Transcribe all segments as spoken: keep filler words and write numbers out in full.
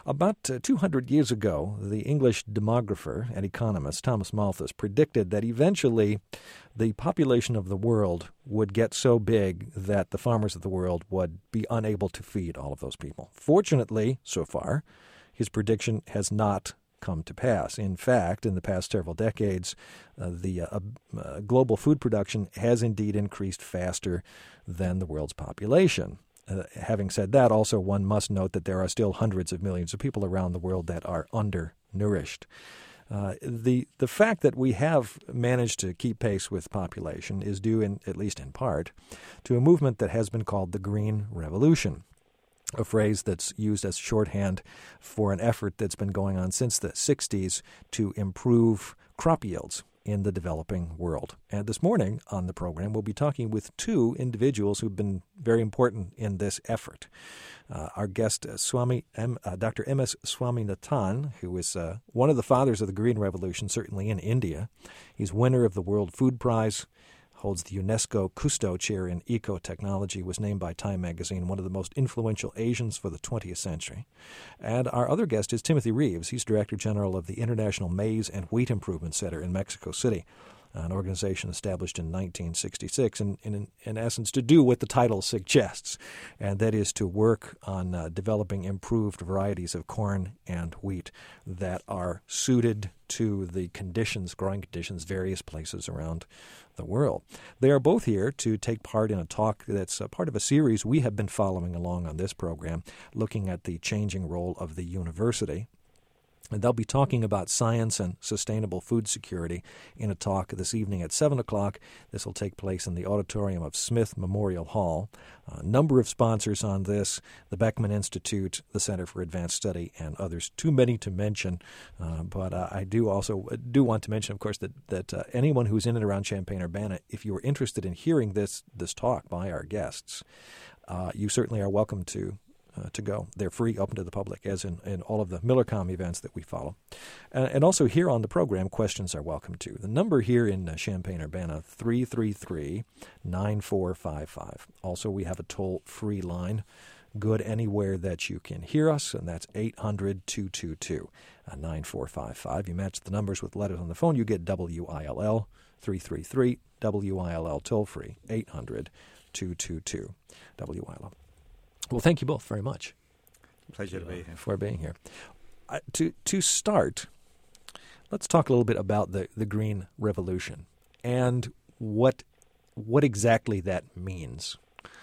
About uh, two hundred years ago, the English demographer and economist Thomas Malthus predicted that eventually the population of the world would get so big that the farmers of the world would be unable to feed all of those people. Fortunately, so far, his prediction has not come to pass. In fact, in the past several decades, uh, the uh, uh, global food production has indeed increased faster than the world's population. Uh, having said that, also one must note that there are still hundreds of millions of people around the world that are undernourished. Uh, the the fact that we have managed to keep pace with population is due, in, at least in part, to a movement that has been called the Green Revolution, a phrase that's used as shorthand for an effort that's been going on since the sixties to improve crop yields in the developing world. And this morning on the program, we'll be talking with two individuals who've been very important in this effort. Uh, our guest, uh, Swami M, uh, Doctor M S Swaminathan, who is uh, one of the fathers of the Green Revolution, certainly in India. He's winner of the World Food Prize, holds the UNESCO Cousteau Chair in Eco-Technology, was named by Time magazine one of the most influential Asians for the twentieth century. And our other guest is Timothy Reeves. He's Director General of the International Maize and Wheat Improvement Center in Mexico City, an organization established in nineteen sixty-six, and in, in essence to do what the title suggests, and that is to work on uh, developing improved varieties of corn and wheat that are suited to the conditions, growing conditions, various places around the world. They are both here to take part in a talk that's a part of a series we have been following along on this program, looking at the changing role of the university. And they'll be talking about science and sustainable food security in a talk this evening at seven o'clock. This will take place in the auditorium of Smith Memorial Hall. A number of sponsors on this, the Beckman Institute, the Center for Advanced Study, and others. Too many to mention, uh, but uh, I do also do want to mention, of course, that, that uh, anyone who's in and around Champaign-Urbana, if you are interested in hearing this, this talk by our guests, uh, you certainly are welcome to Uh, to go. They're free, open to the public, as in, in all of the Millercom events that we follow. Uh, and also here on the program, questions are welcome too. The number here in uh, Champaign-Urbana, three three three, nine four five five. Also, we have a toll-free line, good anywhere that you can hear us, and that's eight hundred, two two two, nine four five five. You match the numbers with letters on the phone, you get W I L L, three three three, W I L L toll-free, eight hundred, two two two, W I L L. Well, thank you both very much. Pleasure to be here. For being here. Uh, to to start, let's talk a little bit about the, the Green Revolution and what what exactly that means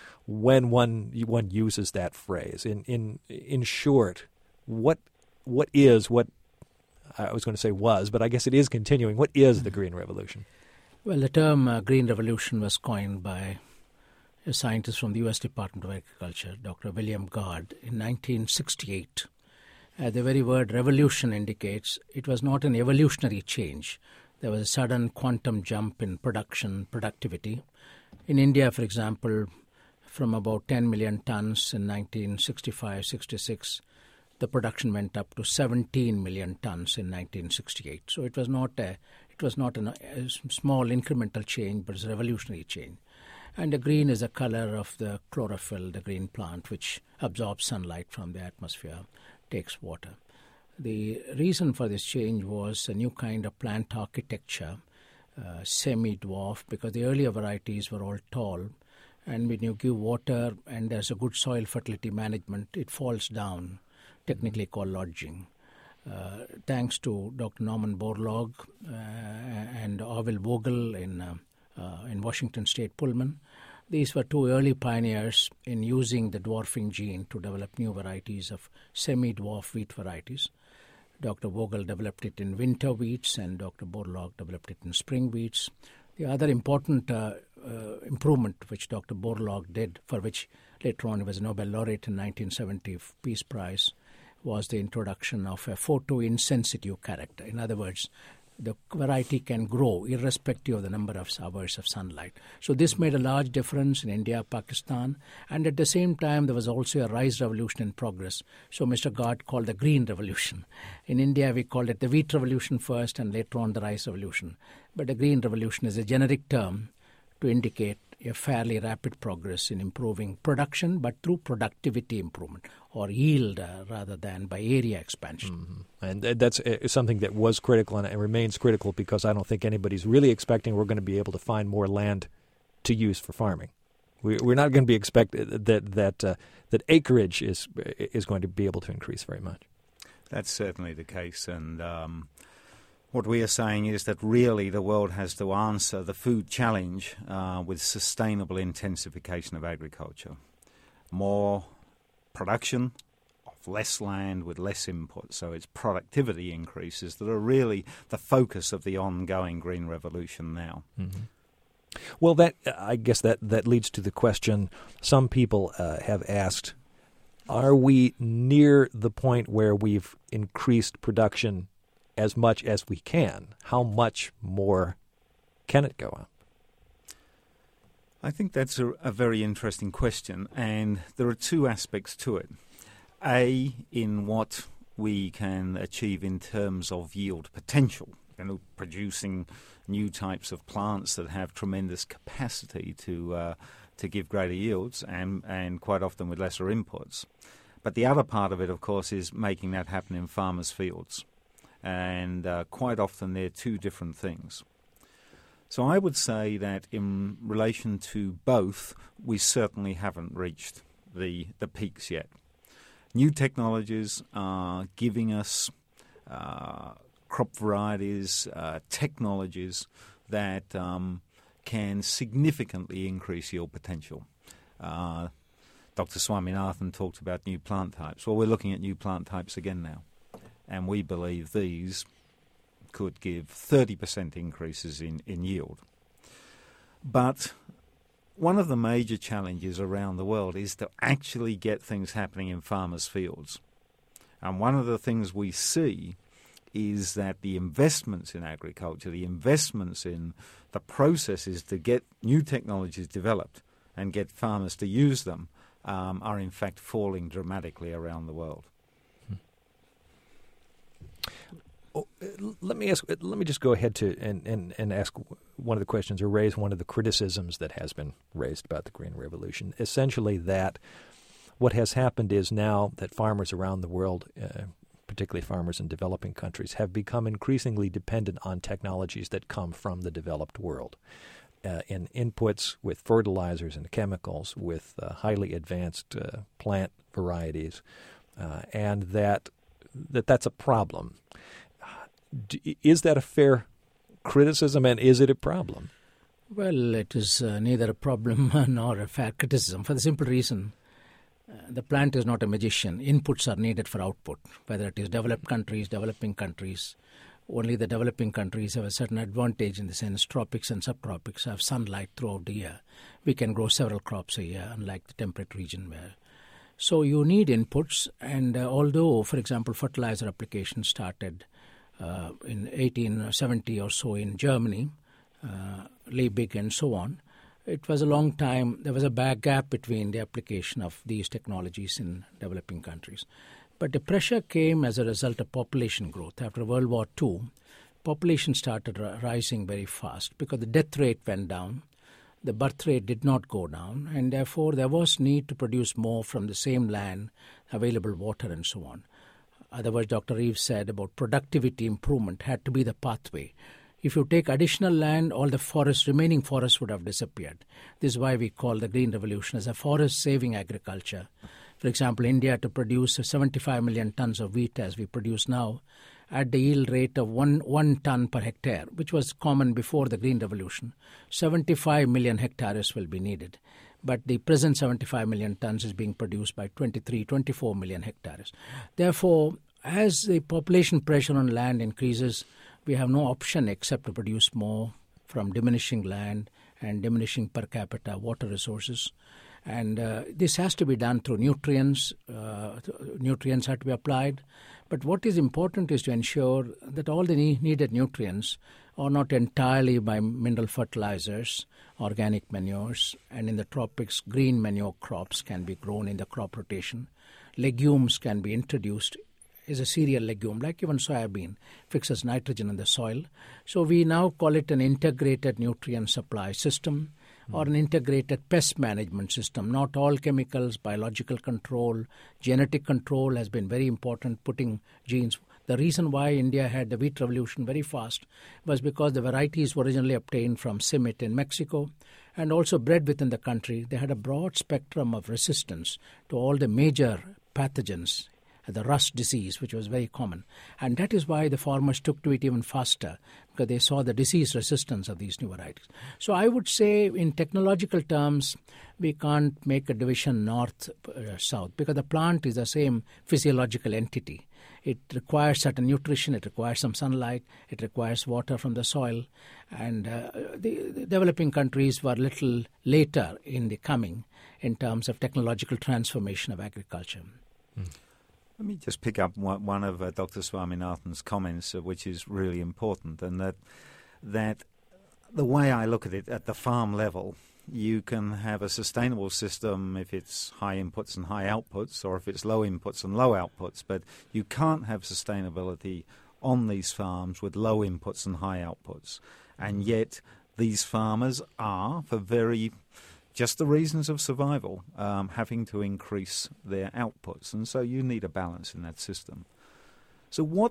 when one one uses that phrase. In in in short, what what is what I was going to say was, but I guess it is continuing. What is the Green Revolution? Well, the term uh, Green Revolution was coined by a scientist from the U S Department of Agriculture, Doctor William Gard, in nineteen sixty-eight. Uh, the very word revolution indicates it was not an evolutionary change. There was a sudden quantum jump in production, productivity. In India, for example, from about ten million tons in nineteen sixty-five sixty-six, the production went up to seventeen million tons in nineteen sixty-eight. So it was not a, it was not an, a small incremental change, but it's a revolutionary change. And the green is the color of the chlorophyll, the green plant, which absorbs sunlight from the atmosphere, takes water. The reason for this change was a new kind of plant architecture, uh, semi-dwarf, because the earlier varieties were all tall. And when you give water and there's a good soil fertility management, it falls down, technically called lodging. Uh, thanks to Doctor Norman Borlaug uh, and Orville Vogel in uh, Uh, in Washington State Pullman. These were two early pioneers in using the dwarfing gene to develop new varieties of semi-dwarf wheat varieties. Doctor Vogel developed it in winter wheats and Doctor Borlaug developed it in spring wheats. The other important uh, uh, improvement which Doctor Borlaug did, for which later on he was a Nobel laureate in nineteen seventy Peace Prize, was the introduction of a photoinsensitive character. In other words, the variety can grow irrespective of the number of hours of sunlight. So this made a large difference in India, Pakistan, and at the same time there was also a rice revolution in progress. So Mister Gard called the Green Revolution. In India we called it the Wheat Revolution first and later on the Rice Revolution. But the Green Revolution is a generic term to indicate a fairly rapid progress in improving production, but through productivity improvement or yield uh, rather than by area expansion. Mm-hmm. And uh, that's uh, something that was critical and it remains critical, because I don't think anybody's really expecting we're going to be able to find more land to use for farming. We, we're not going to be expected that that uh, that acreage is is going to be able to increase very much. That's certainly the case, and um, what we are saying is that really the world has to answer the food challenge uh, with sustainable intensification of agriculture. More production of less land with less input, so it's productivity increases that are really the focus of the ongoing green revolution now. Mm-hmm. Well, that I guess that, that leads to the question some people uh, have asked, are we near the point where we've increased production as much as we can? How much more can it go up? I think that's a, a very interesting question, and there are two aspects to it. A, in what we can achieve in terms of yield potential, you know, producing new types of plants that have tremendous capacity to uh, to give greater yields, and, and quite often with lesser inputs. But the other part of it, of course, is making that happen in farmers' fields. And uh, quite often they're two different things. So I would say that in relation to both, we certainly haven't reached the, the peaks yet. New technologies are giving us uh, crop varieties, uh, technologies that um, can significantly increase yield potential. Uh, Doctor Swaminathan talked about new plant types. Well, we're looking at new plant types again now, and we believe these could give thirty percent increases in, in yield. But one of the major challenges around the world is to actually get things happening in farmers' fields. And one of the things we see is that the investments in agriculture, the investments in the processes to get new technologies developed and get farmers to use them um, are in fact falling dramatically around the world. Let me ask. Let me just go ahead to and, and, and ask one of the questions, or raise one of the criticisms that has been raised about the Green Revolution. Essentially, that what has happened is now that farmers around the world, uh, particularly farmers in developing countries, have become increasingly dependent on technologies that come from the developed world, uh, in inputs with fertilizers and chemicals, with uh, highly advanced uh, plant varieties, uh, and that that that's a problem. Is that a fair criticism, and is it a problem? Well, it is uh, neither a problem nor a fair criticism, for the simple reason uh, the plant is not a magician. Inputs are needed for output, whether it is developed countries, developing countries. Only the developing countries have a certain advantage in the sense tropics and subtropics have sunlight throughout the year. We can grow several crops a year, unlike the temperate region where. So you need inputs, and uh, although, for example, fertilizer application started Uh, in eighteen seventy or so in Germany, uh, Liebig and so on, it was a long time. There was a big gap between the application of these technologies in developing countries. But the pressure came as a result of population growth. After World War Two, population started r- rising very fast because the death rate went down, the birth rate did not go down, and therefore there was need to produce more from the same land, available water and so on. Otherwise, Doctor Reeves said about productivity improvement had to be the pathway. If you take additional land, all the forests, remaining forests would have disappeared. This is why we call the Green Revolution as a forest-saving agriculture. For example, India to produce seventy-five million tons of wheat as we produce now at the yield rate of one, one ton per hectare, which was common before the Green Revolution. seventy-five million hectares will be needed. But the present seventy-five million tons is being produced by twenty-three, twenty-four million hectares. Therefore, as the population pressure on land increases, we have no option except to produce more from diminishing land and diminishing per capita water resources. And uh, this has to be done through nutrients. Uh, nutrients have to be applied. But what is important is to ensure that all the ne- needed nutrients are not entirely by mineral fertilizers, organic manures, and in the tropics, green manure crops can be grown in the crop rotation. Legumes can be introduced as a cereal legume, like even soybean, fixes nitrogen in the soil. So we now call it an integrated nutrient supply system. or an integrated pest management system. Not all chemicals, biological control, genetic control has been very important, putting genes. The reason why India had the wheat revolution very fast was because the varieties were originally obtained from Simit in Mexico and also bred within the country. They had a broad spectrum of resistance to all the major pathogens, the rust disease, which was very common. And that is why the farmers took to it even faster, because they saw the disease resistance of these new varieties. So I would say in technological terms, we can't make a division north-south, uh, because the plant is the same physiological entity. It requires certain nutrition, it requires some sunlight, it requires water from the soil. And uh, the, the developing countries were a little later in the coming in terms of technological transformation of agriculture. Mm. Let me just pick up one of uh, Doctor Swaminathan's comments, uh, which is really important, and that that the way I look at it at the farm level, you can have a sustainable system if it's high inputs and high outputs, or if it's low inputs and low outputs, but you can't have sustainability on these farms with low inputs and high outputs. And yet these farmers are, for very just the reasons of survival, um, having to increase their outputs. And so you need a balance in that system. So what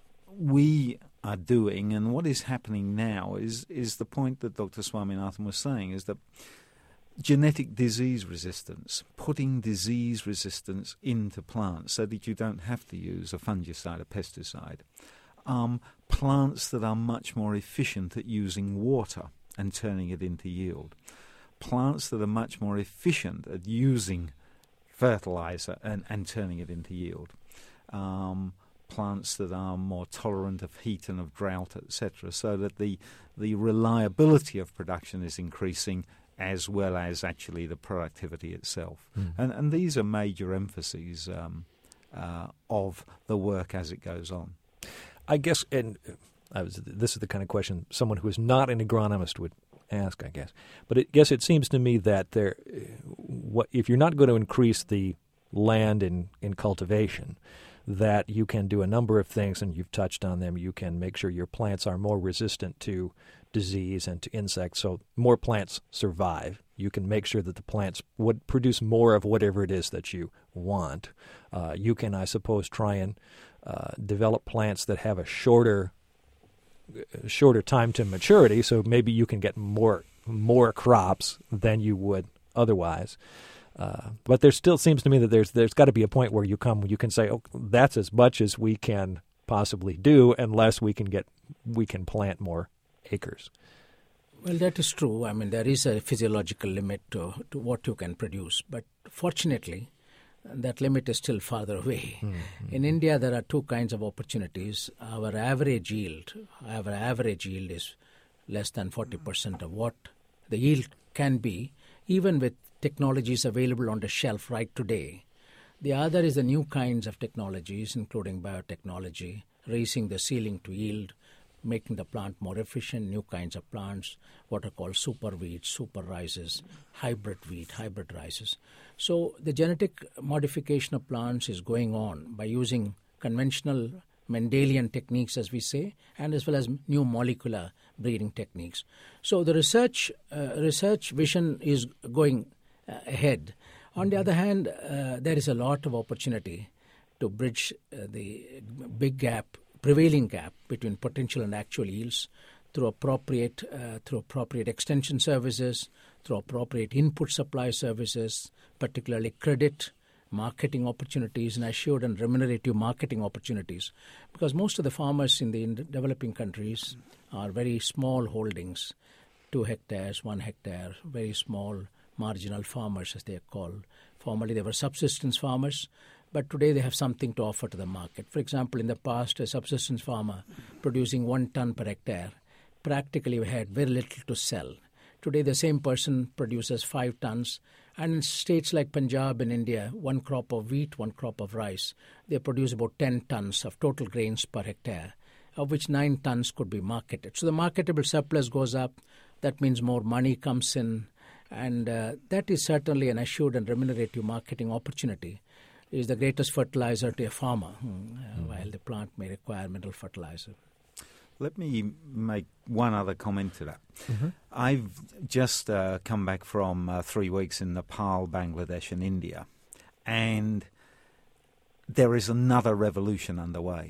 we are doing and what is happening now is, is the point that Doctor Swaminathan was saying, is that genetic disease resistance, putting disease resistance into plants so that you don't have to use a fungicide, a pesticide. Um, plants that are much more efficient at using water and turning it into yield. Plants that are much more efficient at using fertilizer and, and turning it into yield. Um, plants that are more tolerant of heat and of drought, et cetera, so that the the reliability of production is increasing as well as actually the productivity itself. Mm. And, and these are major emphases um, uh, of the work as it goes on. I guess, and I was, this is the kind of question someone who is not an agronomist would ask, I guess. But I guess it seems to me that there, what, if you're not going to increase the land in, in cultivation, that you can do a number of things, and you've touched on them. You can make sure your plants are more resistant to disease and to insects, so more plants survive. You can make sure that the plants would produce more of whatever it is that you want. Uh, you can, I suppose, try and uh, develop plants that have a shorter shorter time to maturity, so maybe you can get more more crops than you would otherwise. Uh, but there still seems to me that there's there's got to be a point where you come you can say, oh, that's as much as we can possibly do, unless we can get we can plant more acres. Well, that is true. I mean, there is a physiological limit to, to what you can produce, but fortunately, that limit is still farther away. Mm-hmm. In India, there are two kinds of opportunities. Our average yield, our average yield is less than forty percent of what the yield can be, even with technologies available on the shelf right today. The other is the new kinds of technologies, including biotechnology, raising the ceiling to yield, making the plant more efficient, new kinds of plants, what are called super wheat, super rices, hybrid wheat, hybrid rices. So the genetic modification of plants is going on by using conventional Mendelian techniques, as we say, and as well as new molecular breeding techniques. So the research uh, research vision is going uh, ahead. On the other hand, uh, there is a lot of opportunity to bridge uh, the big gap, prevailing gap between potential and actual yields through appropriate uh, through appropriate extension services, through appropriate input supply services, particularly credit, marketing opportunities, and assured and remunerative marketing opportunities. Because most of the farmers in the in developing countries are very small holdings, two hectares, one hectare, very small marginal farmers, as they are called. Formerly they were subsistence farmers, but today they have something to offer to the market. For example, in the past, a subsistence farmer producing one ton per hectare practically had very little to sell. Today, the same person produces five tons, and in states like Punjab in India, one crop of wheat, one crop of rice, they produce about ten tons of total grains per hectare, of which nine tons could be marketed. So the marketable surplus goes up. That means more money comes in, and uh, that is certainly an assured and remunerative marketing opportunity. It is the greatest fertilizer to a farmer, hmm, uh, mm-hmm. while the plant may require mineral fertilizer. Let me make one other comment to that. Mm-hmm. I've just uh, come back from uh, three weeks in Nepal, Bangladesh, and India, and there is another revolution underway.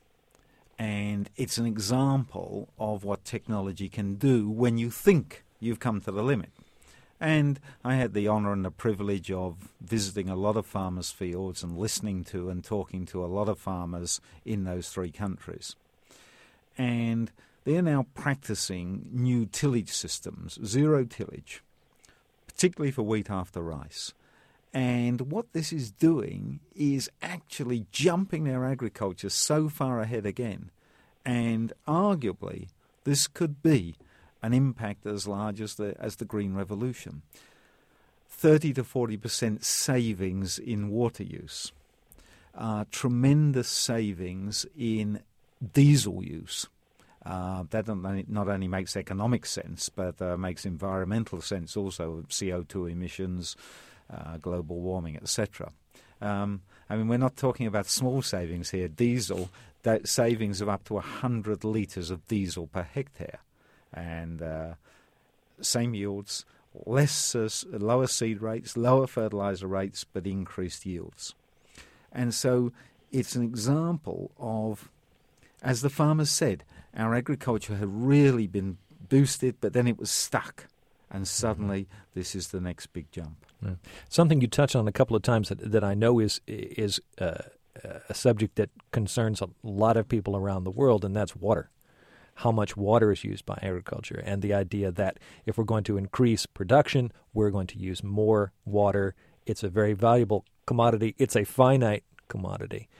And it's an example of what technology can do when you think you've come to the limit. And I had the honour and the privilege of visiting a lot of farmers' fields and listening to and talking to a lot of farmers in those three countries. And they're now practicing new tillage systems, zero tillage, particularly for wheat after rice. And what this is doing is actually jumping their agriculture so far ahead again. And arguably, this could be an impact as large as the as the Green Revolution. thirty to forty percent savings in water use, uh, tremendous savings in diesel use. Uh, that not only makes economic sense, but uh, makes environmental sense also, C O two emissions, uh, global warming, et cetera. Um, I mean, we're not talking about small savings here. Diesel, that savings of up to one hundred litres of diesel per hectare. And uh, same yields, less uh, lower seed rates, lower fertilizer rates, but increased yields. And so it's an example of, as the farmers said, our agriculture had really been boosted, but then it was stuck. And suddenly this is the next big jump. Yeah. Something you touched on a couple of times that, that I know is is uh, a subject that concerns a lot of people around the world, and that's water. How much water is used by agriculture, and the idea that if we're going to increase production, we're going to use more water. It's a very valuable commodity. It's a finite commodity.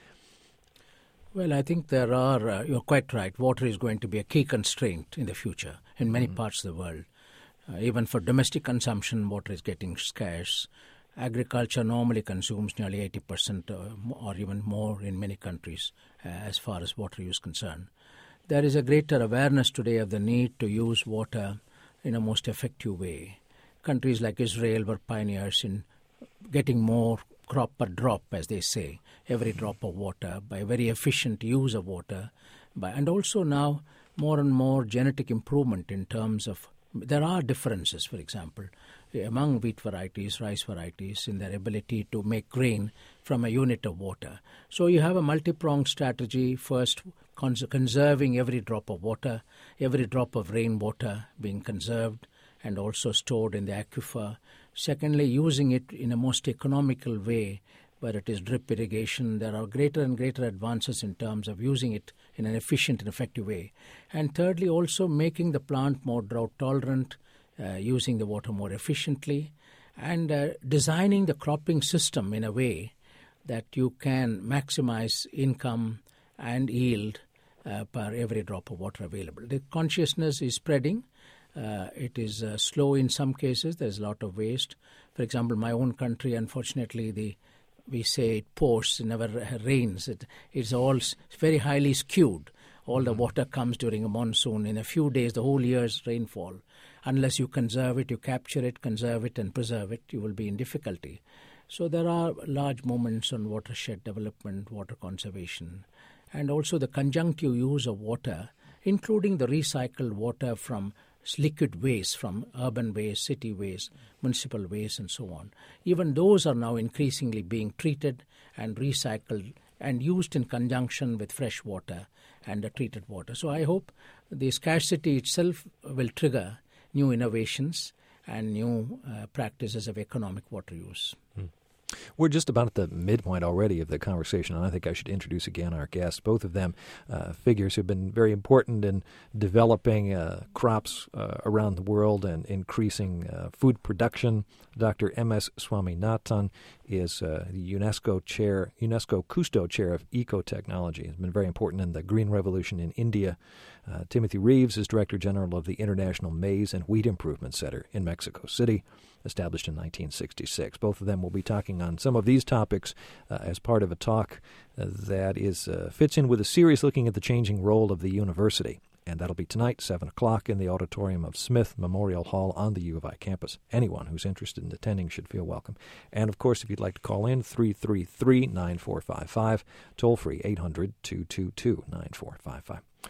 Well, I think there are, uh, you're quite right, water is going to be a key constraint in the future in many mm-hmm. parts of the world. Uh, even for domestic consumption, water is getting scarce. Agriculture normally consumes nearly eighty percent uh, or even more in many countries uh, as far as water use is concerned. There is a greater awareness today of the need to use water in a most effective way. Countries like Israel were pioneers in getting more crop per drop, as they say, every drop of water, by very efficient use of water. By, and also now more and more genetic improvement in terms of, there are differences, for example, among wheat varieties, rice varieties, in their ability to make grain from a unit of water. So you have a multi-pronged strategy. First, cons- conserving every drop of water, every drop of rainwater being conserved and also stored in the aquifer. Secondly, using it in a most economical way, where it is drip irrigation. There are greater and greater advances in terms of using it in an efficient and effective way. And thirdly, also making the plant more drought tolerant, uh, using the water more efficiently, and uh, designing the cropping system in a way that you can maximize income and yield uh, per every drop of water available. The consciousness is spreading. Uh, it is uh, slow in some cases. There's a lot of waste. For example, my own country, unfortunately, the we say it pours, it never rains. It, it's all very highly skewed. All the water comes during a monsoon. In a few days, the whole year's rainfall. Unless you conserve it, you capture it, conserve it, and preserve it, you will be in difficulty. So there are large moments on watershed development, water conservation, and also the conjunctive use of water, including the recycled water from liquid waste, from urban waste, city waste, municipal waste, and so on. Even those are now increasingly being treated and recycled and used in conjunction with fresh water and the treated water. So I hope the scarcity itself will trigger new innovations and new uh, practices of economic water use. Hmm. We're just about at the midpoint already of the conversation, and I think I should introduce again our guests, both of them uh, figures who have been very important in developing uh, crops uh, around the world and increasing uh, food production. Doctor M S Swaminathan is uh, the UNESCO chair, UNESCO Cousteau Chair of Ecotechnology. Has been very important in the Green Revolution in India. Uh, Timothy Reeves is Director General of the International Maize and Wheat Improvement Center in Mexico City, established in nineteen sixty-six. Both of them will be talking on some of these topics uh, as part of a talk uh, that is uh, fits in with a series looking at the changing role of the university. And that'll be tonight, seven o'clock, in the auditorium of Smith Memorial Hall on the U of I campus. Anyone who's interested in attending should feel welcome. And, of course, if you'd like to call in, three three three, nine four five five, toll-free, eight hundred, two two two, nine four five five.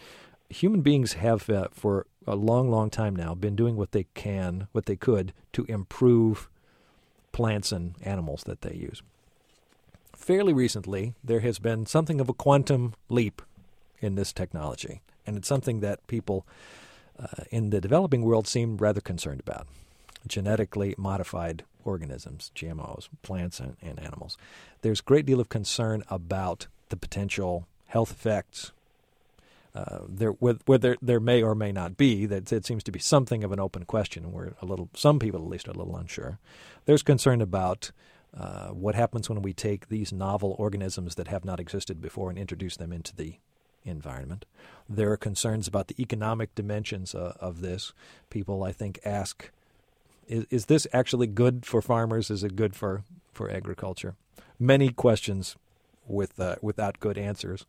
human beings have, uh, for a long, long time now, been doing what they can, what they could, to improve plants and animals that they use. Fairly recently, there has been something of a quantum leap in this technology, and it's something that people uh, in the developing world seem rather concerned about. Genetically modified organisms, G M Os, plants and, and animals. There's a great deal of concern about the potential health effects. Uh, there, whether there may or may not be, that it seems to be something of an open question. Where a little, some people at least are a little unsure. There's concern about uh, what happens when we take these novel organisms that have not existed before and introduce them into the environment. There are concerns about the economic dimensions uh, of this. People, I think, ask, is, is this actually good for farmers? Is it good for, for agriculture? Many questions with uh, without good answers.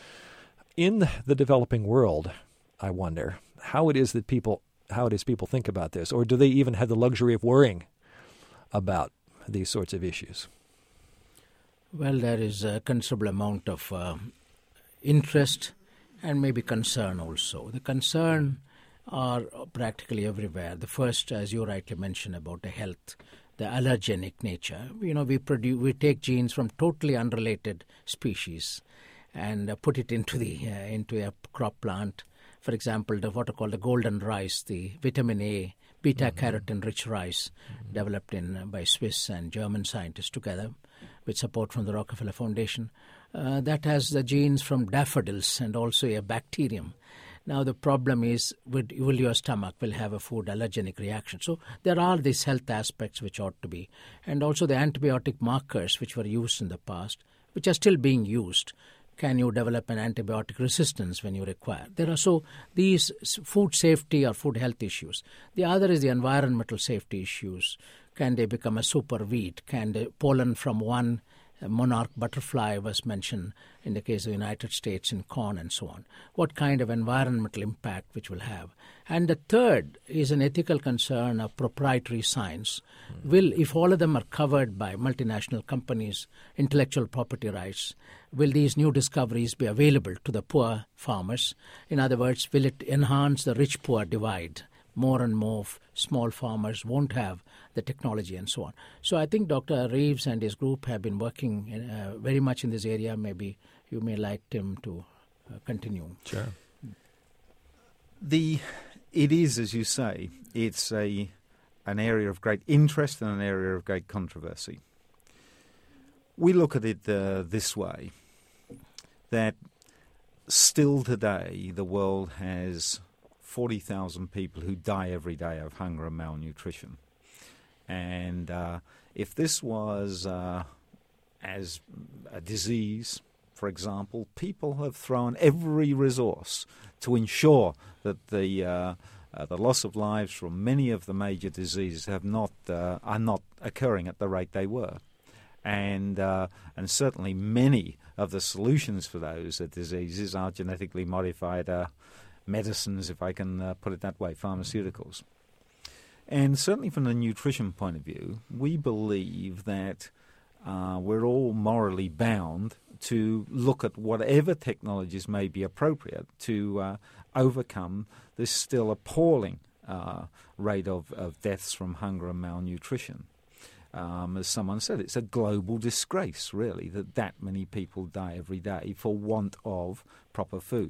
In the developing world, I wonder how it is that people how it is people think about this, or do they even have the luxury of worrying about these sorts of issues? Well, there is a considerable amount of uh, interest and maybe concern also. The concern are practically everywhere. The first, as you rightly mentioned, about the health, the allergenic nature. You know, we produce, we take genes from totally unrelated species and uh, put it into the uh, into a crop plant. For example, the what are called the golden rice, the vitamin A, beta-carotene-rich rice, mm-hmm. developed in uh, by Swiss and German scientists together, with support from the Rockefeller Foundation. Uh, that has the genes from daffodils and also a bacterium. Now the problem is, with, will your stomach will have a food allergenic reaction? So there are these health aspects which ought to be, and also the antibiotic markers which were used in the past, which are still being used. Can you develop an antibiotic resistance when you require? There are so these food safety or food health issues. The other is the environmental safety issues. Can they become a super weed? Can the pollen from one monarch butterfly was mentioned in the case of the United States in corn and so on? What kind of environmental impact which will have? And the third is an ethical concern of proprietary science. Mm-hmm. Will, if all of them are covered by multinational companies' intellectual property rights, will these new discoveries be available to the poor farmers? In other words, will it enhance the rich-poor divide? More and more f- small farmers won't have the technology and so on. So I think Doctor Reeves and his group have been working in, uh, very much in this area. Maybe you may like him to uh, continue. Sure. The, it is, as you say, it's a an area of great interest and an area of great controversy. We look at it uh, this way, that still today the world has forty thousand people who die every day of hunger and malnutrition. And uh, if this was uh, as a disease, for example, people have thrown every resource to ensure that the uh, uh, the loss of lives from many of the major diseases have not uh, are not occurring at the rate they were. And uh, and certainly many of the solutions for those uh, diseases are genetically modified uh, medicines, if I can uh, put it that way, pharmaceuticals. And certainly from the nutrition point of view, we believe that uh, we're all morally bound to look at whatever technologies may be appropriate to uh, overcome this still appalling uh, rate of, of deaths from hunger and malnutrition. Um, as someone said, it's a global disgrace, really, that that many people die every day for want of proper food.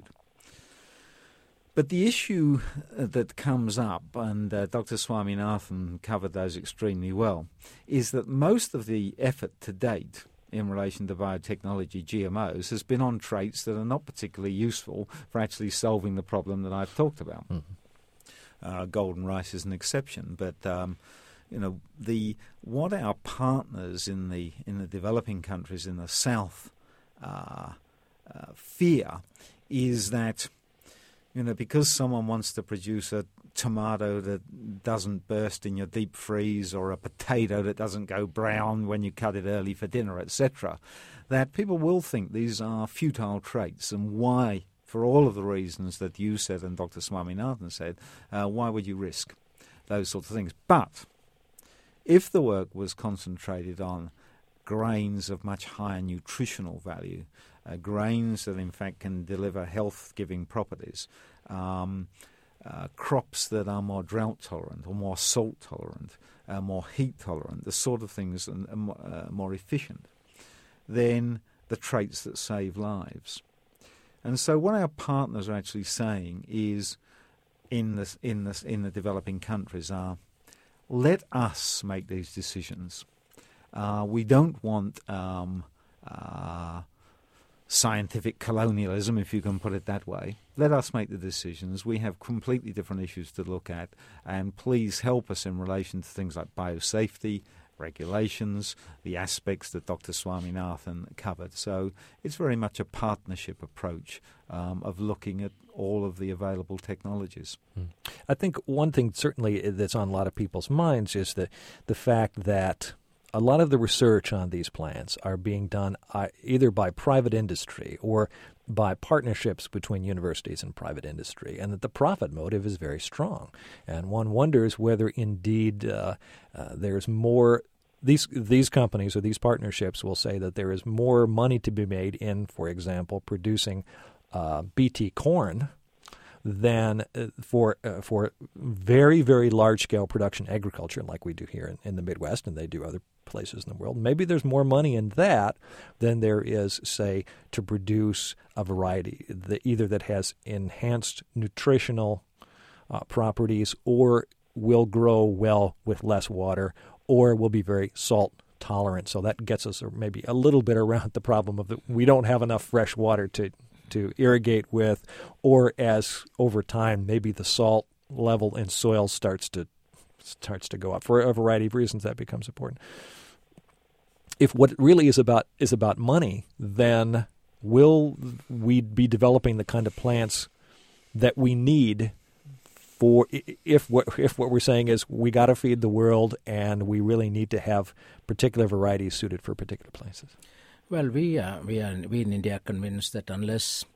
But the issue that comes up, and uh, Doctor Swaminathan covered those extremely well, is that most of the effort to date in relation to biotechnology, G M Os, has been on traits that are not particularly useful for actually solving the problem that I've talked about. Mm-hmm. Uh, golden rice is an exception, but um, you know the what our partners in the in the developing countries in the South uh, uh, fear is that, you know, because someone wants to produce a tomato that doesn't burst in your deep freeze or a potato that doesn't go brown when you cut it early for dinner, et cetera, that people will think these are futile traits. And why, for all of the reasons that you said and Doctor Swaminathan said, uh, why would you risk those sorts of things? But if the work was concentrated on grains of much higher nutritional value, uh, grains that in fact can deliver health-giving properties, um, uh, crops that are more drought-tolerant or more salt-tolerant, uh, more heat-tolerant, the sort of things, and uh, more efficient, then the traits that save lives. And so what our partners are actually saying is, in this, in this, in the developing countries, are let us make these decisions. Uh, we don't want um, uh, scientific colonialism, if you can put it that way. Let us make the decisions. We have completely different issues to look at, and please help us in relation to things like biosafety, regulations, the aspects that Doctor Swaminathan covered. So it's very much a partnership approach um, of looking at all of the available technologies. Mm. I think one thing certainly that's on a lot of people's minds is the, the fact that a lot of the research on these plants are being done uh, either by private industry or by partnerships between universities and private industry, and that the profit motive is very strong. And one wonders whether indeed uh, uh, there's more, these these companies or these partnerships will say that there is more money to be made in, for example, producing uh, B T corn than uh, for uh, for very, very large-scale production agriculture like we do here in, in the Midwest, and they do other places in the world. Maybe there's more money in that than there is, say, to produce a variety, that either that has enhanced nutritional uh, properties or will grow well with less water or will be very salt tolerant. So that gets us maybe a little bit around the problem of that we don't have enough fresh water to to irrigate with, or as over time maybe the salt level in soil starts to starts to go up. For a variety of reasons, that becomes important. If what it really is about is about money, then will we be developing the kind of plants that we need for if what if what we're saying is we got to feed the world and we really need to have particular varieties suited for particular places? Well, we uh, we are we in India are convinced that unless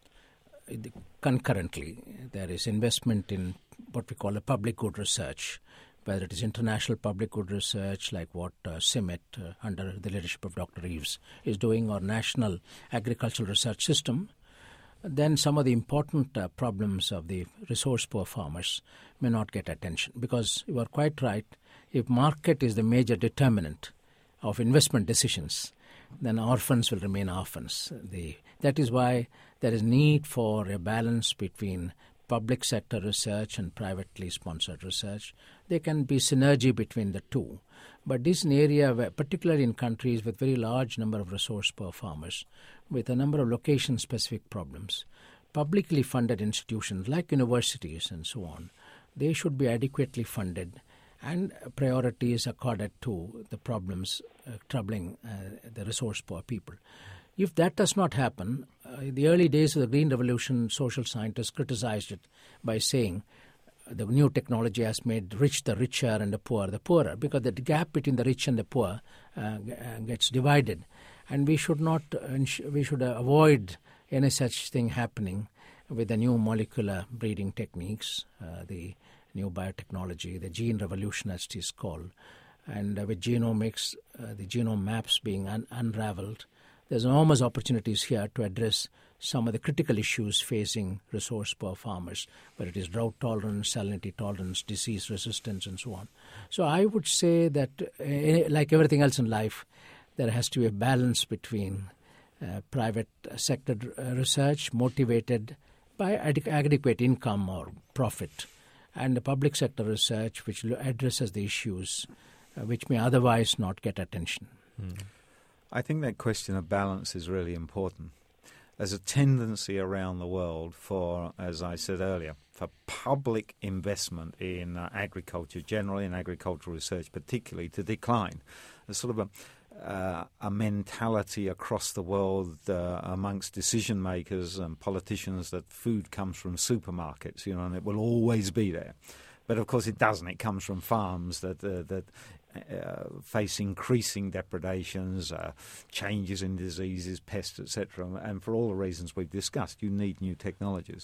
concurrently there is investment in what we call a public good research, whether it is international public good research like what uh, CIMMYT uh, under the leadership of Doctor Reeves is doing, or national agricultural research system, then some of the important uh, problems of the resource-poor farmers may not get attention. Because you are quite right, if market is the major determinant of investment decisions, then orphans will remain orphans. The, that is why there is need for a balance between public sector research and privately sponsored research. There can be synergy between the two. But this is an area where, particularly in countries with very large number of resource-poor farmers, with a number of location-specific problems, publicly funded institutions like universities and so on, they should be adequately funded and priorities accorded to the problems uh, troubling uh, the resource-poor people. If that does not happen, uh, in the early days of the Green Revolution, social scientists criticized it by saying the new technology has made rich the richer and the poor the poorer, because the gap between the rich and the poor uh, gets divided. And we should not, uh, we should uh, avoid any such thing happening with the new molecular breeding techniques, uh, the new biotechnology, the gene revolution as it is called, and uh, with genomics, uh, the genome maps being un- unraveled, there's enormous opportunities here to address some of the critical issues facing resource-poor farmers, whether it is drought tolerance, salinity tolerance, disease resistance, and so on. So I would say that, uh, like everything else in life, there has to be a balance between uh, private sector research motivated by ad- adequate income or profit, and the public sector research which addresses the issues uh, which may otherwise not get attention. Mm. I think that question of balance is really important. There's a tendency around the world for, as I said earlier, for public investment in uh, agriculture generally and agricultural research particularly to decline. There's sort of a Uh, a mentality across the world uh, amongst decision makers and politicians that food comes from supermarkets, you know, and it will always be there. But of course it doesn't. It comes from farms that uh, that uh, face increasing depredations, uh, changes in diseases, pests, et cetera. And for all the reasons we've discussed, you need new technologies.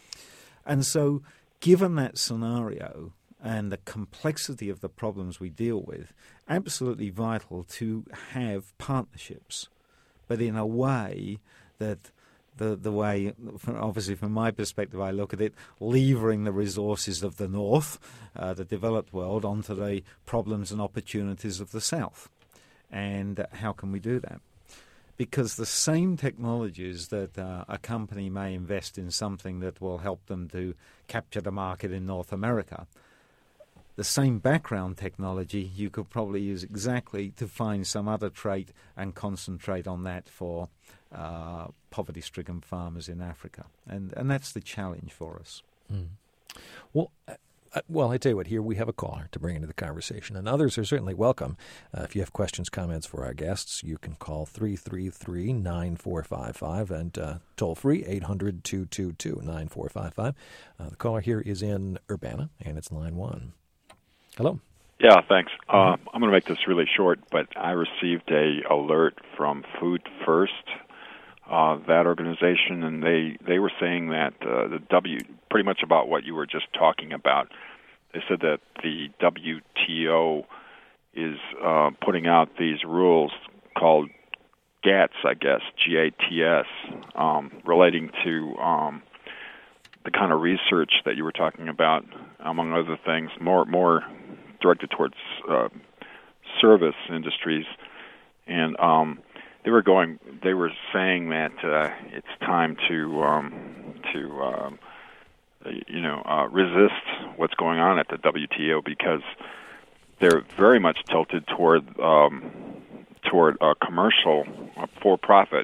And so, given that scenario and the complexity of the problems we deal with, absolutely vital to have partnerships, but in a way that the the way, obviously from my perspective, I look at it, levering the resources of the North, uh, the developed world, onto the problems and opportunities of the South. And how can we do that? Because the same technologies that uh, a company may invest in something that will help them to capture the market in North America, the same background technology you could probably use exactly to find some other trait and concentrate on that for uh, poverty-stricken farmers in Africa. And and that's the challenge for us. Mm. Well, uh, well, I tell you what, here we have a caller to bring into the conversation, and others are certainly welcome. Uh, if you have questions, comments for our guests, you can call three three three, nine four five five and uh, toll-free eight hundred, two two two, nine four five five. Uh, the caller here is in Urbana, and it's line one. Hello. Yeah, thanks. Uh, I'm going to make this really short, but I received a alert from Food First, uh, that organization, and they, they were saying that uh, the W, pretty much about what you were just talking about. They said that the W T O is uh, putting out these rules called GATS, I guess, G A T S, um, relating to um, the kind of research that you were talking about, among other things, more more directed towards uh, service industries, and um, they were going. They were saying that uh, it's time to um, to um, you know uh, resist what's going on at the W T O, because they're very much tilted toward um, toward a commercial, a for-profit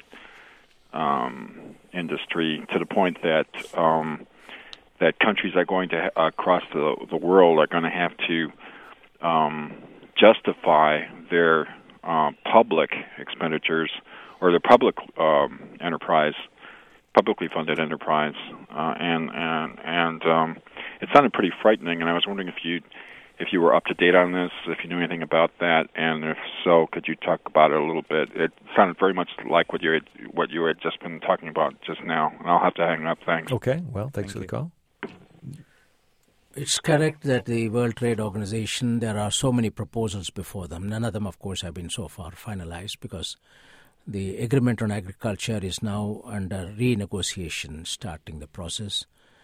um, industry, to the point that um, that countries are going to uh, across the the world are going to have to um, justify their uh, public expenditures or their public um, enterprise, publicly funded enterprise, uh, and and and um, it sounded pretty frightening. And I was wondering if you if you were up to date on this, if you knew anything about that, and if so, could you talk about it a little bit? It sounded very much like what you had, what you had just been talking about just now. And I'll have to hang up. Thanks. Okay. Well, thanks Thank for you. the call. It's correct that the World Trade Organization, there are so many proposals before them. None of them, of course, have been so far finalized, because the agreement on agriculture is now under renegotiation, starting the process.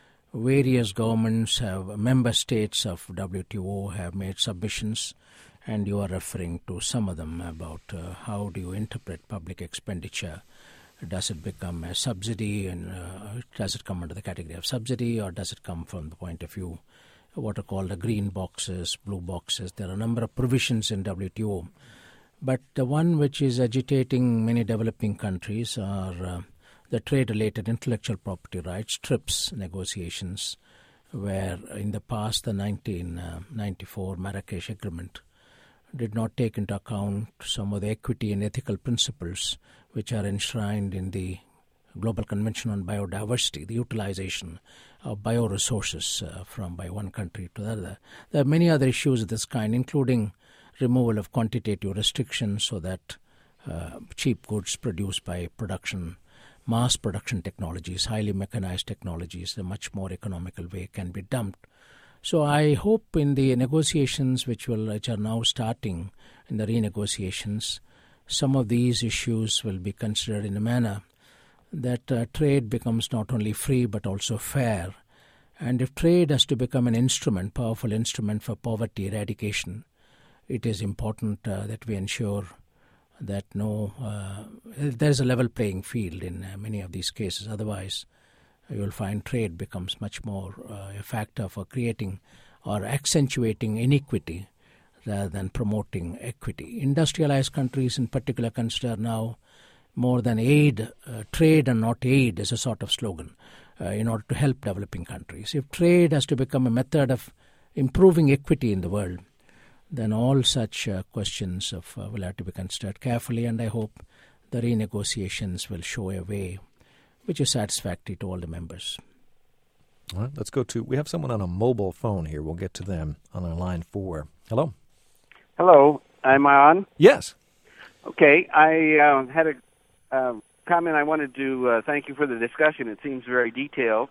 Various governments have, member states of W T O have made submissions, and you are referring to some of them about uh, how do you interpret public expenditure. Does it become a subsidy, and uh, does it come under the category of subsidy, or does it come from the point of view of what are called the green boxes, blue boxes? There are a number of provisions in W T O. But the one which is agitating many developing countries are uh, the trade-related intellectual property rights, TRIPS negotiations, where in the past the nineteen ninety-four Marrakesh Agreement did not take into account some of the equity and ethical principles which are enshrined in the Global Convention on Biodiversity, the utilization of bioresources uh, from by one country to the other. There are many other issues of this kind, including removal of quantitative restrictions so that uh, cheap goods produced by production, mass production technologies, highly mechanized technologies, a much more economical way can be dumped. So I hope in the negotiations which will which are now starting, in the renegotiations, some of these issues will be considered in a manner that uh, trade becomes not only free but also fair. And if trade has to become an instrument, powerful instrument for poverty eradication, it is important uh, that we ensure that no, uh, there is a level playing field in uh, many of these cases. Otherwise, you will find trade becomes much more uh, a factor for creating or accentuating inequity rather than promoting equity. Industrialized countries in particular consider now more than aid, uh, trade and not aid is a sort of slogan uh, in order to help developing countries. If trade has to become a method of improving equity in the world, then all such uh, questions of, uh, will have to be considered carefully, and I hope the renegotiations will show a way which is satisfactory to all the members. All right, let's go to, we have someone on a mobile phone here. We'll get to them on our line four. Hello? Hello. Am I on? Yes. Okay. I uh, had a uh, comment. I wanted to uh, thank you for the discussion. It seems very detailed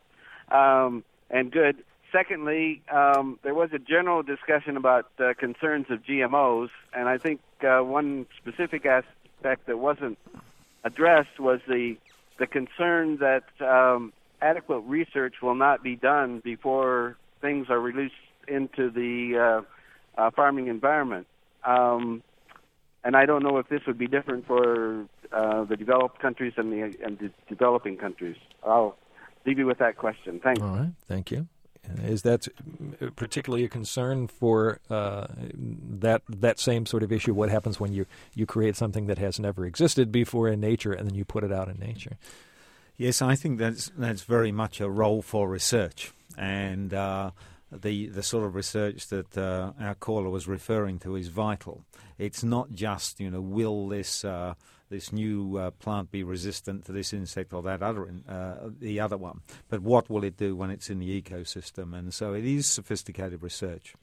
um, and good. Secondly, um, there was a general discussion about uh, concerns of G M Os, and I think uh, one specific aspect that wasn't addressed was the the concern that um, adequate research will not be done before things are released into the uh, uh, farming environment. Um, and I don't know if this would be different for uh, the developed countries and the, and the developing countries. I'll leave you with that question. Thanks. All right. Thank you. Is that particularly a concern for uh, that that same sort of issue? What happens when you, you create something that has never existed before in nature and then you put it out in nature? Yes, I think that's that's very much a role for research, and uh, the the sort of research that uh, our caller was referring to is vital. It's not just, you know, will this uh, this new uh, plant be resistant to this insect or that other uh, the other one, but what will it do when it's in the ecosystem? And so it is sophisticated research.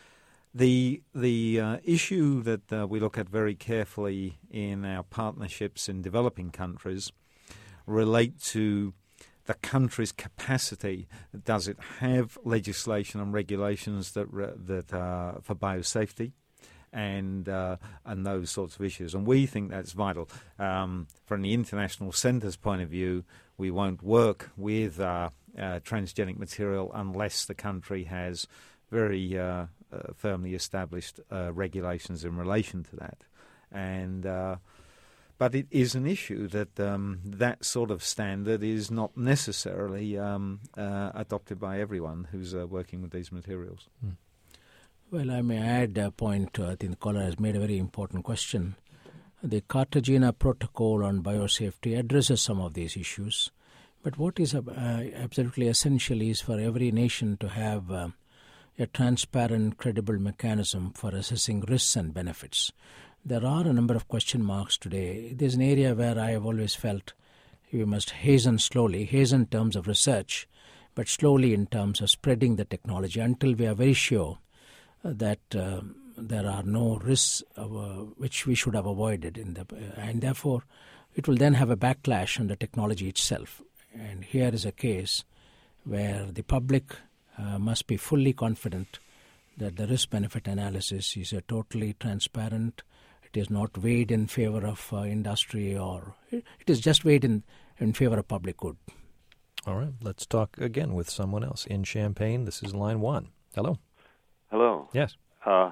The the uh, issue that uh, we look at very carefully in our partnerships in developing countries relate to the country's capacity. Does it have legislation and regulations that that uh, for biosafety and uh, and those sorts of issues? And we think that's vital. Um, from the International Centre's point of view, we won't work with uh, uh, transgenic material unless the country has very uh, uh, firmly established uh, regulations in relation to that. And uh, But it is an issue that um, that sort of standard is not necessarily um, uh, adopted by everyone who's uh, working with these materials. Mm. Well, I may add a point. Uh, I think the caller has made a very important question. The Cartagena Protocol on Biosafety addresses some of these issues. But what is uh, absolutely essential is for every nation to have uh, a transparent, credible mechanism for assessing risks and benefits. There are a number of question marks today. There's an area where I have always felt we must hasten slowly, hasten in terms of research, but slowly in terms of spreading the technology until we are very sure that uh, there are no risks uh, which we should have avoided. In the, uh, and therefore, it will then have a backlash on the technology itself. And here is a case where the public uh, must be fully confident that the risk-benefit analysis is a totally transparent. It is not weighed in favor of uh, industry, or it is just weighed in, in favor of public good. All right. Let's talk again with someone else in Champaign. This is line one. Hello. Hello. Yes. Uh,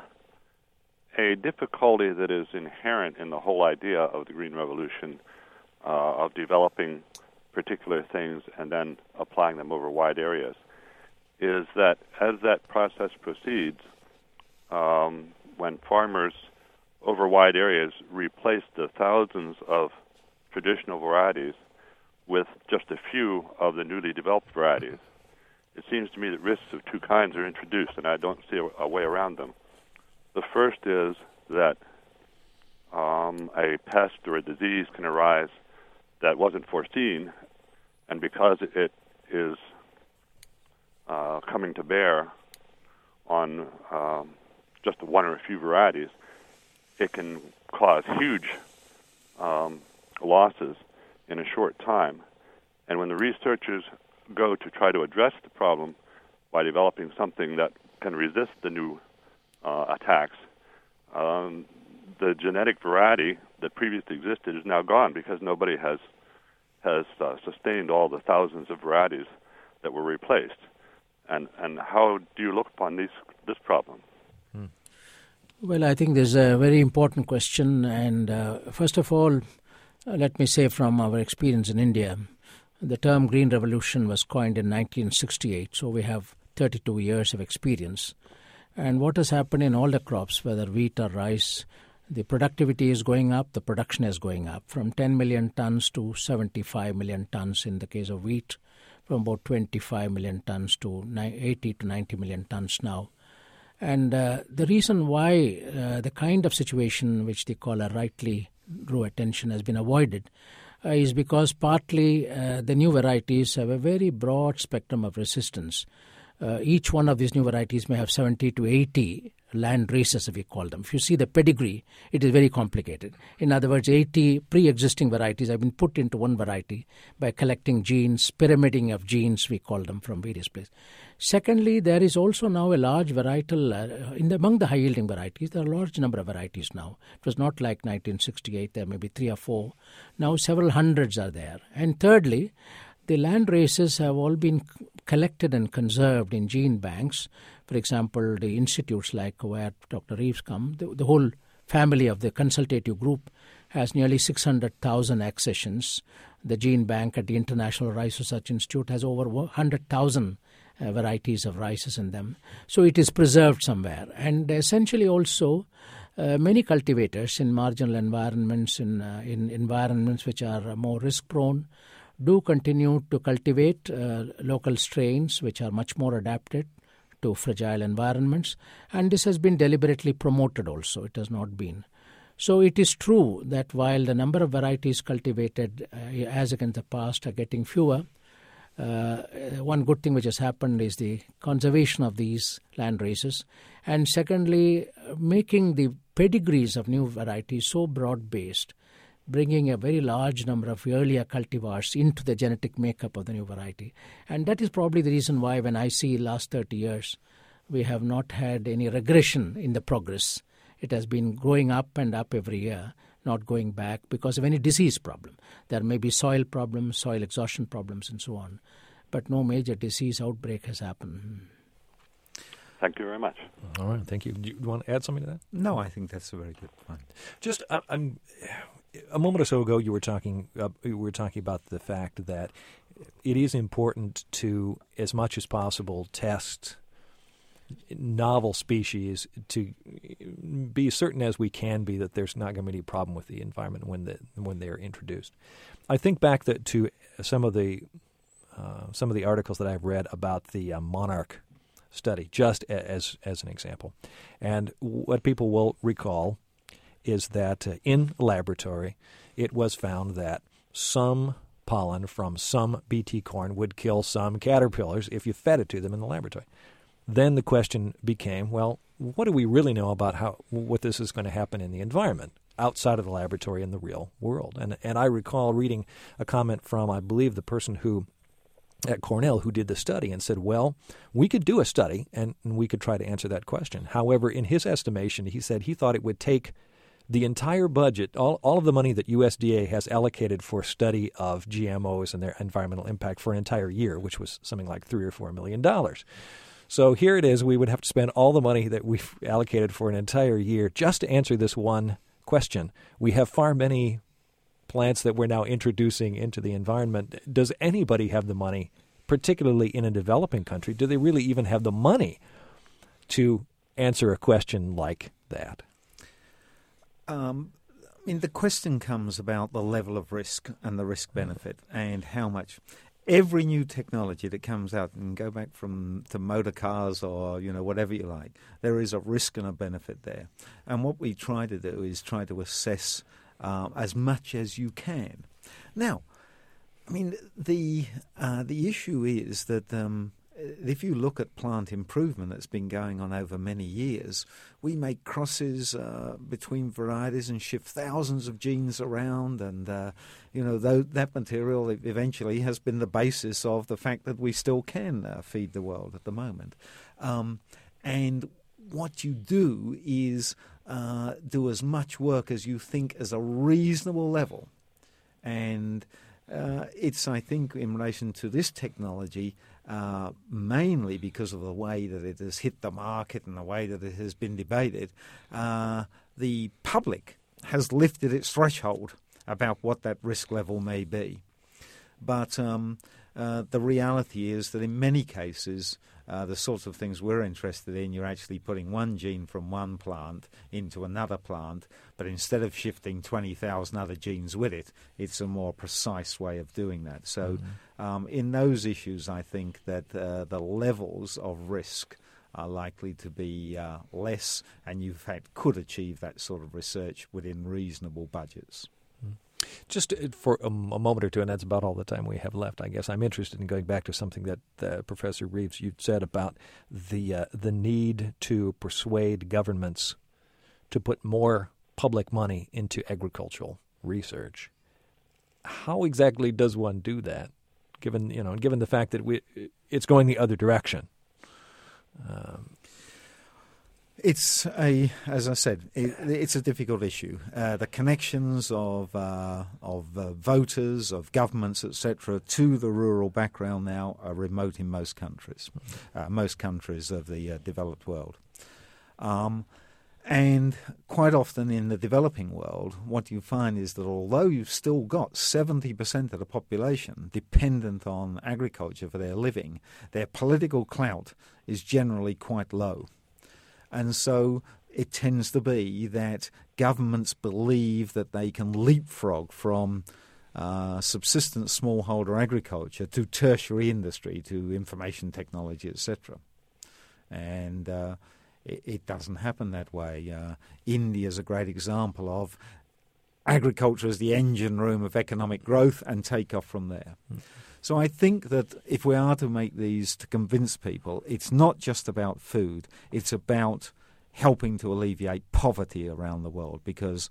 a difficulty that is inherent in the whole idea of the Green Revolution, uh, of developing particular things and then applying them over wide areas, is that as that process proceeds, um, when farmers over wide areas replace the thousands of traditional varieties with just a few of the newly developed varieties, it seems to me that risks of two kinds are introduced, and I don't see a, a way around them. The first is that um, a pest or a disease can arise that wasn't foreseen, and because it, it is uh, coming to bear on um, just one or a few varieties, it can cause huge um, losses in a short time. And when the researchers go to try to address the problem by developing something that can resist the new uh, attacks, um, the genetic variety that previously existed is now gone because nobody has has uh, sustained all the thousands of varieties that were replaced. And and how do you look upon these this problem? Hmm. Well, I think there's a very important question. And uh, first of all, uh, let me say from our experience in India, the term Green Revolution was coined in nineteen sixty-eight, so we have thirty-two years of experience. And what has happened in all the crops, whether wheat or rice, the productivity is going up, the production is going up from ten million tons to seventy-five million tons in the case of wheat, from about twenty-five million tons to eighty to ninety million tons now. And uh, the reason why uh, the kind of situation which the caller rightly drew attention has been avoided uh, is because partly uh, the new varieties have a very broad spectrum of resistance. Uh, each one of these new varieties may have seventy to eighty land races, if we call them. If you see the pedigree, it is very complicated. In other words, eighty pre-existing varieties have been put into one variety by collecting genes, pyramiding of genes, we call them, from various places. Secondly, there is also now a large varietal, uh, in the, among the high-yielding varieties, there are a large number of varieties now. It was not like nineteen sixty-eight, there may be three or four. Now several hundreds are there. And thirdly, the land races have all been collected and conserved in gene banks. For example, the institutes like where Doctor Reeves come, the, the whole family of the consultative group has nearly six hundred thousand accessions. The gene bank at the International Rice Research Institute has over one hundred thousand uh, varieties of rices in them. So it is preserved somewhere. And essentially also, uh, many cultivators in marginal environments, in, uh, in environments which are more risk-prone, do continue to cultivate uh, local strains which are much more adapted to fragile environments, and this has been deliberately promoted also. It has not been. So it is true that while the number of varieties cultivated uh, as against the past are getting fewer, uh, one good thing which has happened is the conservation of these land races, and secondly, making the pedigrees of new varieties so broad-based, bringing a very large number of earlier cultivars into the genetic makeup of the new variety. And that is probably the reason why when I see last thirty years, we have not had any regression in the progress. It has been going up and up every year, not going back because of any disease problem. There may be soil problems, soil exhaustion problems, and so on. But no major disease outbreak has happened. Thank you very much. All right, thank you. Do you want to add something to that? No, I think that's a very good point. Just, uh, I'm... A moment or so ago, you were talking. Uh, you were talking about the fact that it is important to, as much as possible, test novel species to be certain as we can be that there's not going to be any problem with the environment when the when they are introduced. I think back that to some of the uh, some of the articles that I've read about the uh, monarch study, just as as an example, and what people will recall is that uh, in a laboratory, it was found that some pollen from some B T corn would kill some caterpillars if you fed it to them in the laboratory. Then the question became, well, what do we really know about how what this is going to happen in the environment outside of the laboratory in the real world? And and I recall reading a comment from, I believe, the person who at Cornell who did the study and said, well, we could do a study and, and we could try to answer that question. However, in his estimation, he said he thought it would take the entire budget, all, all of the money that U S D A has allocated for study of G M Os and their environmental impact for an entire year, which was something like three or four million dollars. So here it is. We would have to spend all the money that we've allocated for an entire year just to answer this one question. We have far many plants that we're now introducing into the environment. Does anybody have the money, particularly in a developing country? Do they really even have the money to answer a question like that? Um, I mean, the question comes about the level of risk and the risk benefit and how much. Every new technology that comes out, and go back from to motor cars or, you know, whatever you like, there is a risk and a benefit there. And what we try to do is try to assess uh, as much as you can. Now, I mean, the uh, the issue is that um, if you look at plant improvement that's been going on over many years, we make crosses uh, between varieties and shift thousands of genes around, and uh, you know th- that material eventually has been the basis of the fact that we still can uh, feed the world at the moment. Um, and what you do is uh, do as much work as you think is a reasonable level, and uh, it's, I think, in relation to this technology, Uh, mainly because of the way that it has hit the market and the way that it has been debated, uh, the public has lifted its threshold about what that risk level may be. But um, uh, the reality is that in many cases, uh, the sorts of things we're interested in, you're actually putting one gene from one plant into another plant, but instead of shifting twenty thousand other genes with it, it's a more precise way of doing that. So mm-hmm. um, in those issues, I think that uh, the levels of risk are likely to be uh, less, and you, in fact, could achieve that sort of research within reasonable budgets. Just for a, a moment or two, and that's about all the time we have left, I guess, I'm interested in going back to something that uh, Professor Reeves, you said about the uh, the need to persuade governments to put more public money into agricultural research. How exactly does one do that, given you know, given the fact that we it's going the other direction? Um, It's a, as I said, it, it's a difficult issue. Uh, the connections of uh, of uh, voters, of governments, et cetera, to the rural background now are remote in most countries, uh, most countries of the uh, developed world. Um, and quite often in the developing world, what you find is that although you've still got seventy percent of the population dependent on agriculture for their living, their political clout is generally quite low. And so it tends to be that governments believe that they can leapfrog from uh, subsistence smallholder agriculture to tertiary industry, to information technology, et cetera. And uh, it, it doesn't happen that way. Uh, India is a great example of agriculture as the engine room of economic growth and take off from there. Mm. So I think that if we are to make these to convince people, it's not just about food, it's about helping to alleviate poverty around the world, because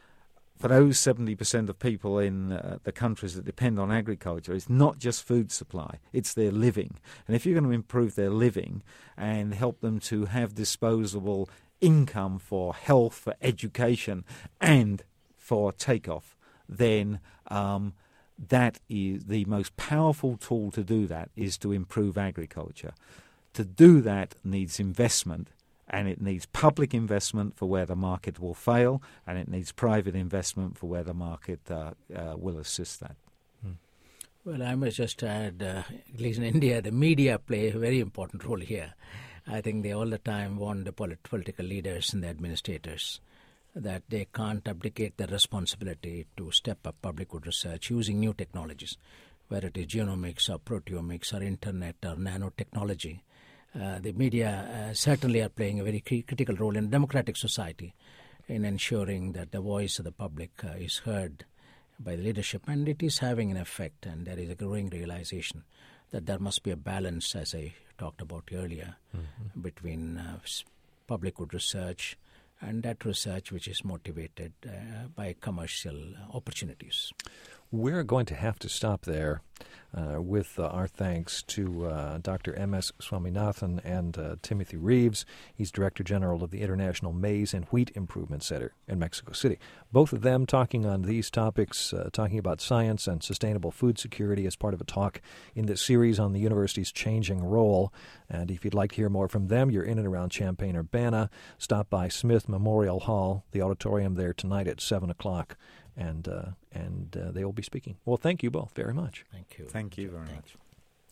for those seventy percent of people in uh, the countries that depend on agriculture, it's not just food supply, it's their living. And if you're going to improve their living and help them to have disposable income for health, for education, and for takeoff, then um, that is the most powerful tool to do that, is to improve agriculture. To do that needs investment, and it needs public investment for where the market will fail, and it needs private investment for where the market uh, uh, will assist that. Hmm. Well, I must just add, uh, at least in India, the media play a very important role here. I think they all the time warn the polit- political leaders and the administrators that they can't abdicate their responsibility to step up public good research using new technologies, whether it is genomics or proteomics or internet or nanotechnology. Uh, the media uh, certainly are playing a very cri- critical role in a democratic society in ensuring that the voice of the public uh, is heard by the leadership, and it is having an effect, and there is a growing realization that there must be a balance, as I talked about earlier, mm-hmm. between uh, public good research and that research which is motivated uh, by commercial opportunities. We're going to have to stop there uh, with uh, our thanks to uh, Doctor M S Swaminathan and uh, Timothy Reeves. He's Director General of the International Maize and Wheat Improvement Center in Mexico City. Both of them talking on these topics, uh, talking about science and sustainable food security as part of a talk in this series on the university's changing role. And if you'd like to hear more from them, you're in and around Champaign-Urbana. Stop by Smith Memorial Hall, the auditorium there tonight at seven o'clock. And uh, and uh, they will be speaking. Well, thank you both very much. Thank you. Thank you very thank much. You.